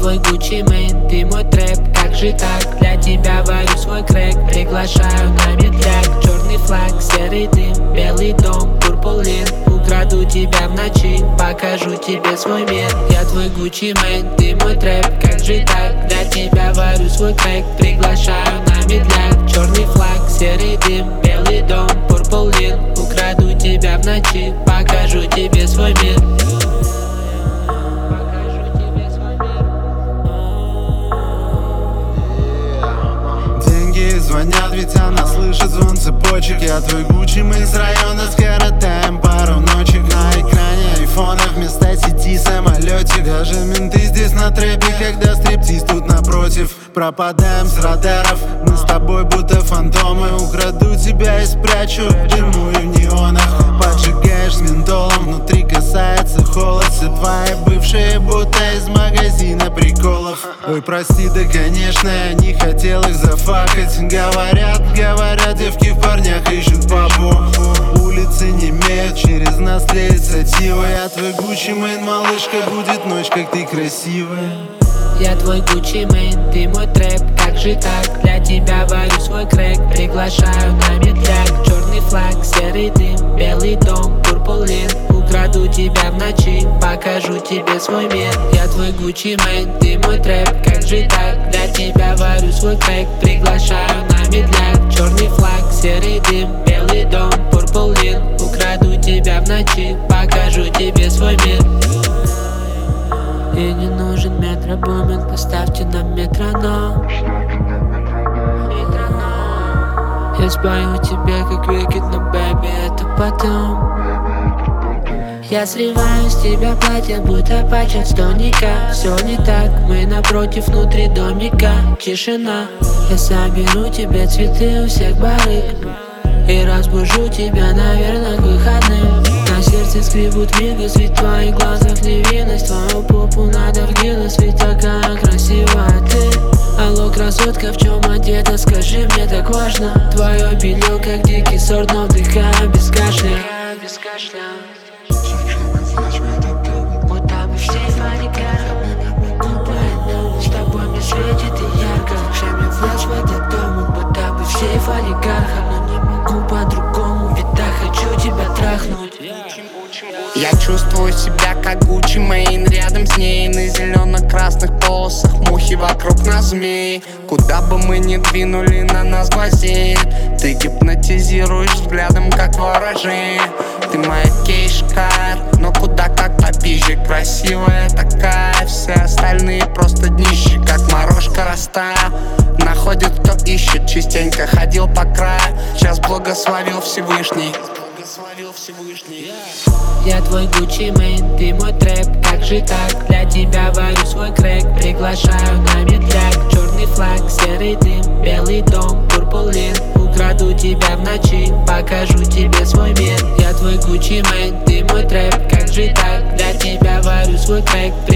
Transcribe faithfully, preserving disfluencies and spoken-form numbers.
твой Gucci Mane, ты мой трэп, как же так? Для тебя варю свой крэк, приглашаю на медляк. Черный флаг, серый дым, белый дом, пурпулин. Украду тебя в ночи, покажу тебе свой мир. Я твой Gucci Mane, ты мой трэп, как же так? Для тебя варю свой крэк, приглашаю на медляк. Черный флаг, серый дым, белый дом, пурпулин. Украду тебя в ночи, покажу тебе свой мир. Звонят, ведь она слышит звон цепочек. Я твой Gucci, мы с района скоротаем пару ночек. На экране айфона вместо сети самолетик. Даже менты здесь на трэпе, когда стриптиз тут напротив. Пропадаем с радаров, мы с тобой будто фантомы. Украду тебя и спрячу, дымую в неонах. Поджигаешь с ментолом, внутри касается холод. Все твои бывшие будто из магазина приколов. Ой, прости, да конечно, я не хотел их зафакать. Говорят, говорят, девки в парнях ищут бабу. Улицы не имеют, через нас тлеет сатива. Я твой Gucci Mane, малышка, будет ночь, как ты красивая. Я твой Gucci Mane, ты мой трэп, как же так? Для тебя варю свой крэк, приглашаю на медляк. Черный флаг, серый дым, белый дом, пурпулин. Украду тебя в ночи, покажу тебе свой мир. Я твой Gucci Mane, ты мой трэп, как же так? Для тебя варю свой крэк, приглашаю на медляк. Черный флаг, серый дым, белый дом, пурпулин. Украду тебя в ночи, покажу тебе свой мир. И не нужен метробуминг, поставьте нам метроном. Я спою тебе как Wicked, но baby, это потом. Я срываю с тебя платье, будто патч от стоника. Все не так, мы напротив, внутри домика. Тишина, я соберу тебе цветы у всех барыг и разбужу тебя, наверное, к выходным. На сердце скребут мигас, ведь в твоих глазах невинность. Твою попу надо в Гиннес, ведь такая красивая ты. Алло, красотка, в чем одета, скажи, мне так важно. Твое белье, как дикий сорт, но вдыхаю без кашля. Без кашля. Будто бы в сейф олигарх. С тобой мне светит и ярко. Шами флеш в этот дом, будто бы в сейф олигарха. Но не могу по-другому, ведь так хочу тебя трахнуть. Я чувствую себя как Gucci Mane, рядом с ней на зелено-красных полосах мухи вокруг нас змей. Куда бы мы ни двинули, на нас глазеет. Ты гипнотизируешь взглядом, как ворожей. Ты моя кейшка, но куда как попизже. Красивая такая, все остальные просто днище. Как морожка роста, находит кто ищет. Частенько ходил по краю, сейчас благословил Всевышний. Я твой Gucci Mane, ты мой трэп, как же так? Для тебя варю свой крэк, приглашаю на медляк. Черный флаг, серый дым, белый дом, пурпулин. Украду тебя в ночи, покажу тебе свой мир. Я твой Gucci Mane, ты мой трэп, как же так? Для тебя варю свой крэк.